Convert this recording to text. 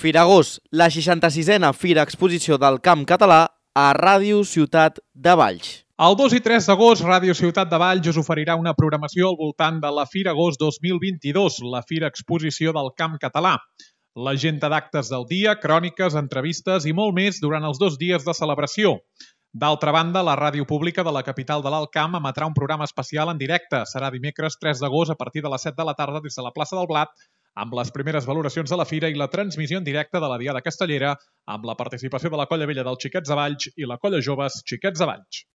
Firagós, la 66a Fira Exposició del Camp Català a Ràdio Ciutat de Valls. El 2 i 3 d'agost, Ràdio Ciutat de Valls us oferirà una programació al voltant de la Firagós 2022, la Fira Exposició del Camp Català. L'agenda d'actes del dia, cròniques, entrevistes i molt més durant els 2 dies de celebració. D'altra banda, la ràdio pública de la capital de l'Alt Camp emetrà un programa especial en directe. Serà dimecres 3 d'agost a partir de les 7 de la tarda des de la plaça del Blat, amb les primeres valoracions de la fira i la transmissió en directe de la Diada Castellera, amb la participació de la Colla Vella dels Xiquets de Valls i la Colla Joves Xiquets de Valls.